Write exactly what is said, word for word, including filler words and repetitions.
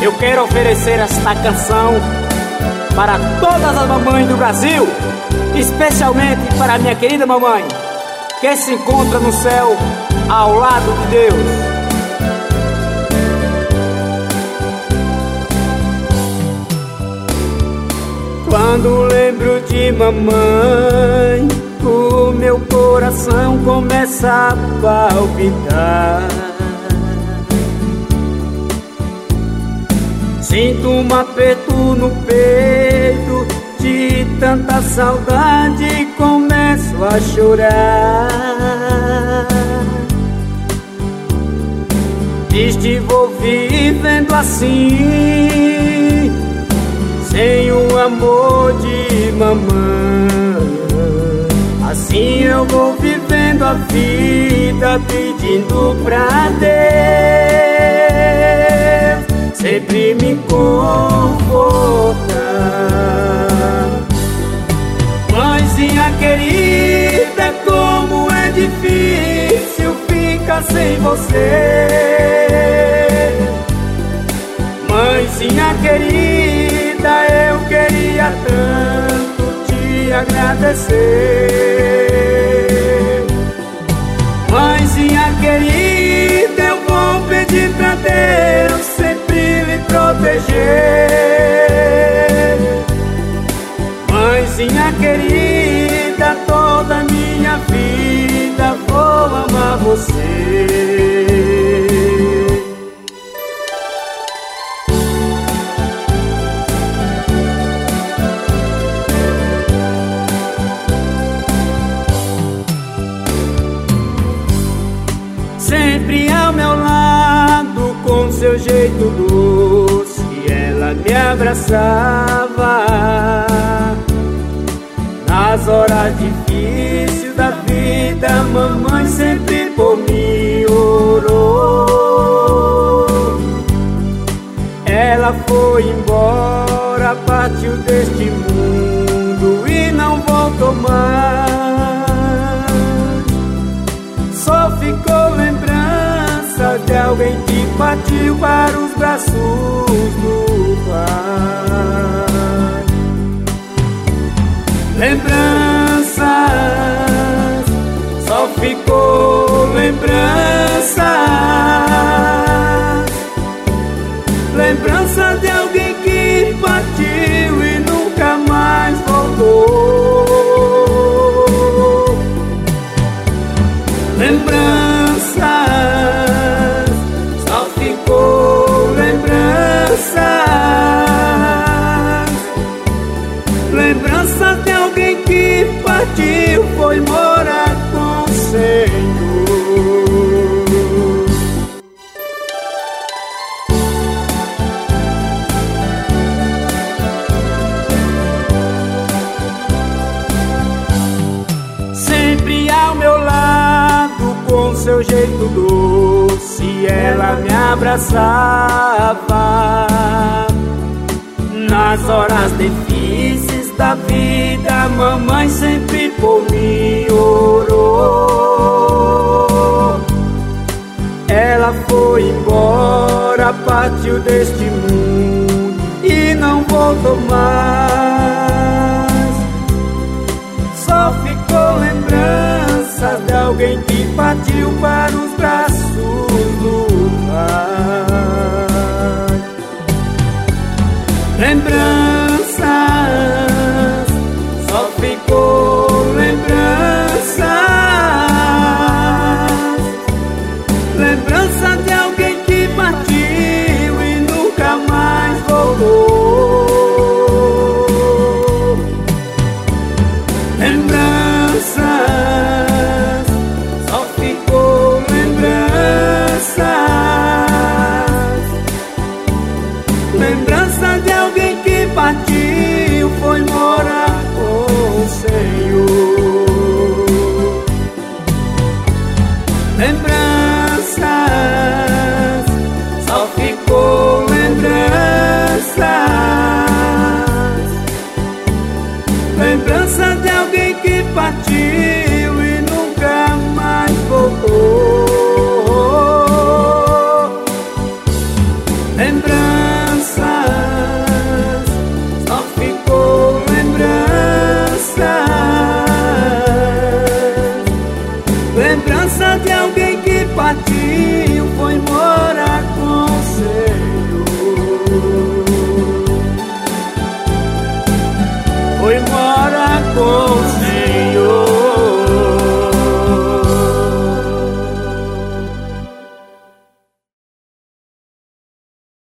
Eu quero oferecer esta canção para todas as mamães do Brasil, especialmente para minha querida mamãe, que se encontra no céu ao lado de Deus. Quando lembro de mamãe, o meu coração começa a palpitar. Sinto um aperto no peito, de tanta saudade e começo a chorar. Estive vivendo assim, sem o amor de mamãe. Assim eu vou vivendo a vida, pedindo pra Deus sempre me confortar. Mãezinha querida, como é difícil ficar sem você. Mãezinha querida, eu queria tanto te agradecer. Mãezinha querida, eu vou pedir pra Deus sempre lhe proteger. Mãezinha querida, toda a minha vida vou amar você. Sempre ao meu lado, com seu jeito doce, ela me abraçava. Nas horas difíceis da vida, mamãe sempre por mim orou. Ela foi embora, partiu deste mundo e não voltou mais. Só ficou lembrança de alguém que partiu para os braços do Pai. Lembranças, só ficou lembranças. Lembrança de alguém que partiu e nunca mais voltou. Lembranças, só ficou lembranças. Lembrança de alguém que partiu, foi morar com o Senhor. Sempre ao meu lado, com seu jeito doce, ela me abraçava. Nas horas difíceis da vida, mamãe sempre por mim orou. Ela foi embora, partiu deste mundo e não voltou mais. Só ficou lembrança de alguém que partiu para os braços